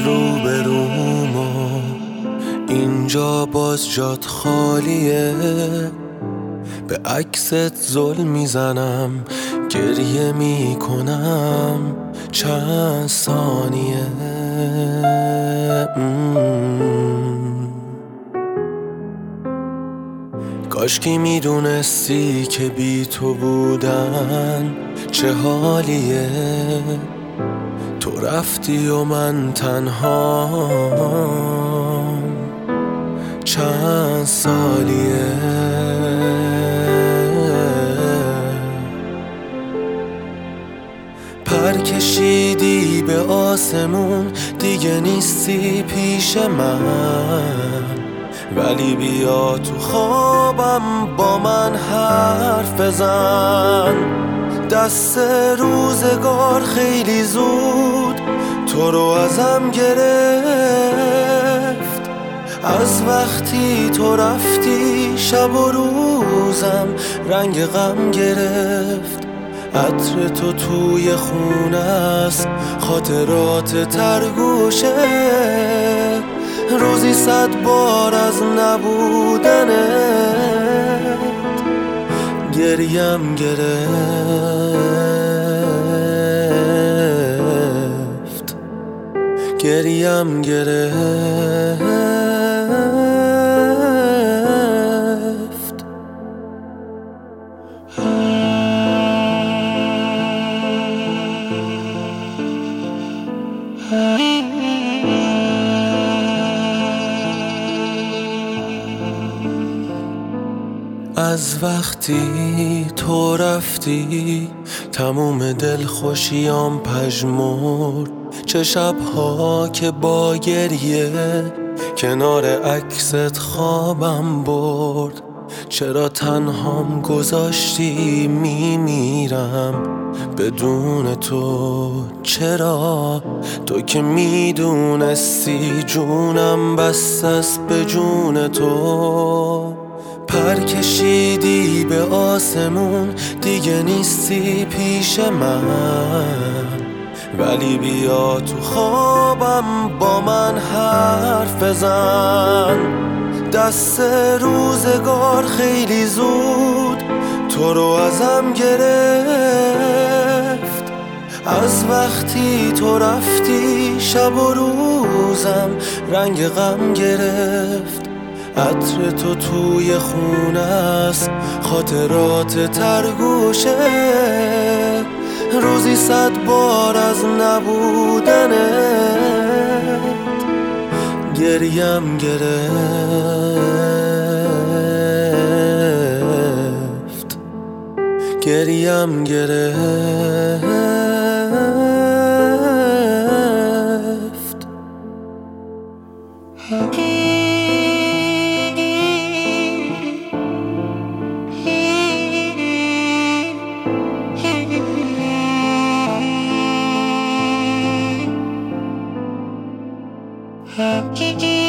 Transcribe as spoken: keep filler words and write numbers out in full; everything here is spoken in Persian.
روبرومو اینجا باز جات خالیه، به عکست زل میزنم گریه میکنم چند ثانیه. کاشکی میدونستی که بی تو بودن چه حالیه، تو رفتی و من تنهام چند سالیه. پر کشیدی به آسمون دیگه نیستی پیش من، ولی بیا تو خوابم با من حرف بزن. دست روزگار خیلی زود تو رو ازم گرفت، از وقتی تو رفتی شب و روزم رنگ غم گرفت. عطر تو توی خونه است، خاطرات ترگوشه، روزی صد بار از نبودنت گریم گرفت، گریم گرفت. از وقتی تو رفتی تموم دلخوشیام پژمرد، چه شبها که با گریه کنار عکست خوابم برد. چرا تنهام گذاشتی میمیرم بدون تو؟ چرا تو که میدونستی جونم بس است به جون تو؟ پر کشیدی به آسمون دیگه نیستی پیش من، ولی بیا تو خوابم با من حرف بزن. دست روزگار خیلی زود تو رو ازم گرفت، از وقتی تو رفتی شب و روزم رنگ غم گرفت. عطر تو توی خونه است، خاطرات ترگوشه، روزی صد بار از نبودنت گریم گرفت، گریم گرفت. Happy